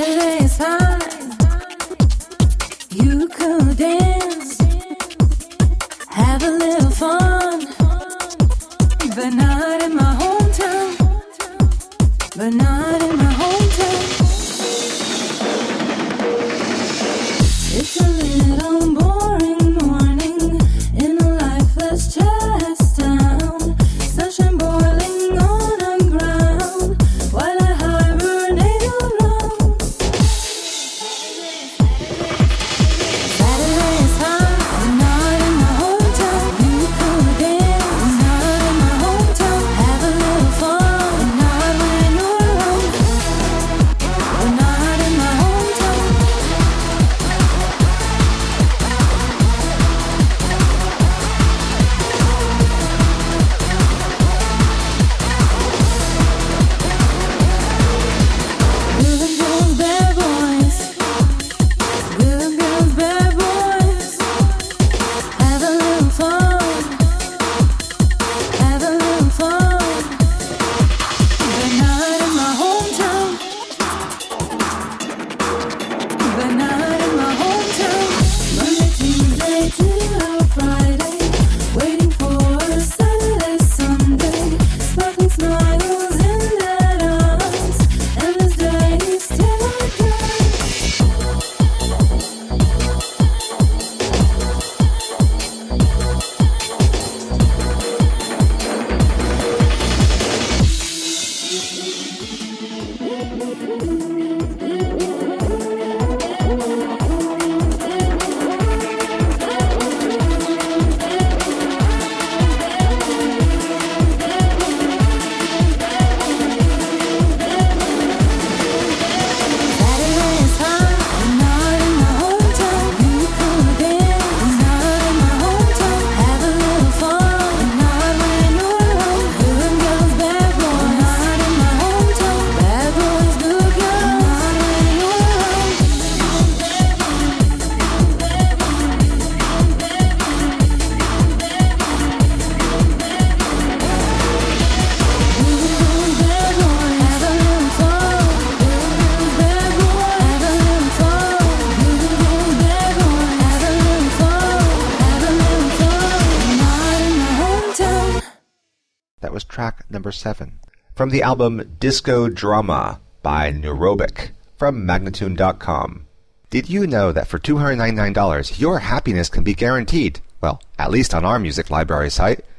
Saturday's fine. You could dance, have a little fun, but not in my hometown. But not in my hometown. It's a little boring morning in a lifeless chest town. Sunshine boiling on the ground while I hibernate around. Saturday is fine, but not in my hometown. You could dance, not in my hometown. Have a little fun, but not when you're alone. But not in my hometown. Good girls, bad boys. Good girls, bad boys. Have a little fun. Have a little fun. But not in my hometown. But not in my hometown. Monday, Tuesday till Friday. Waiting for Saturday, Sunday. Sparkling smiles in dead eyes. Endless days till I die. Saturday is fine, but not in my hometown. You could dance, not in my hometown. Have a little fun, but not when you're alone. Good girls, bad boys, not in my hometown. Bad boys, good girls, not when you're alone. Good girls, bad boys, have a little fun. Good girls, bad boys, have a little fun. Good girls, bad boys, have a little fun. Have a little fun, not in my hometown. That was track number 7 from the album Disco Drama by Neurobic from Magnatune.com. Did you know that for $299 your happiness can be guaranteed? Well, at least on our music library site.